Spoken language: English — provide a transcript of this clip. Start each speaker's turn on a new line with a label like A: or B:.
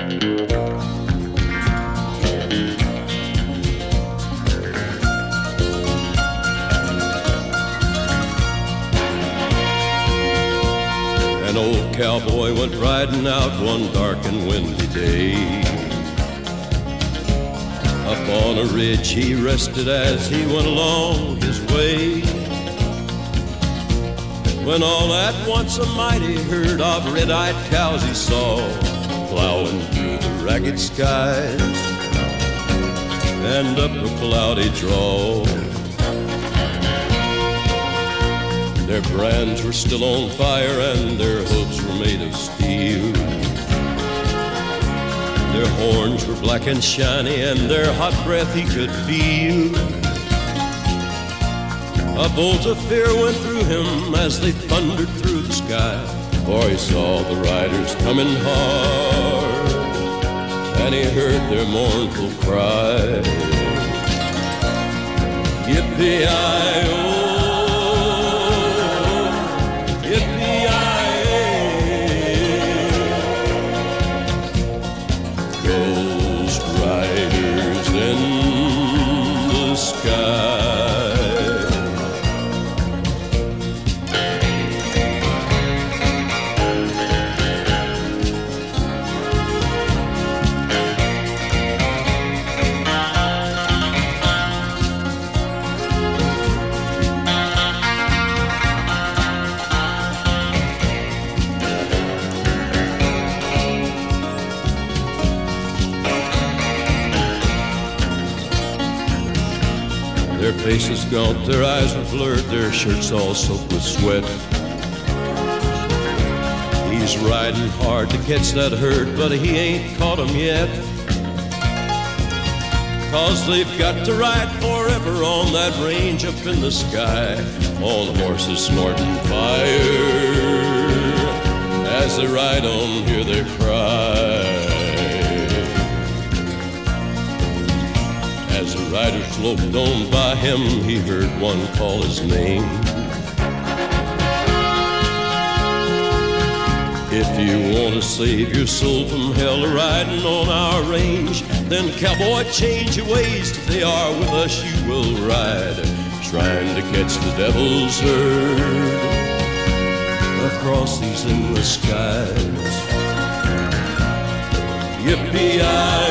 A: An old cowboy went riding out one dark and windy day. Up on a ridge he rested as he went along his way, when all at once a mighty herd of red-eyed cows he saw plowing through the ragged skies and up a cloudy draw. Their brands were still on fire and their hooves were made of steel. Their horns were black and shiny and their hot breath he could feel. A bolt of fear went through him as they thundered through the sky, for he saw the riders coming hard and he heard their mournful cry. Yippee-i-oh, Ghost riders in the sky. Their faces gaunt, their eyes were blurred, their shirts all soaked with sweat. He's riding hard to catch that herd, but he ain't caught 'em yet. 'Cause they've got to ride forever on that range up in the sky, on horses snorting fire. As they ride on, hear their cry. As the riders loped on by him, he heard one call his name. If you want to save your soul from hell riding on our range, then cowboy, change your ways. Today are with us you will ride, trying to catch the devil's herd across these endless skies. Yippee-i-oh,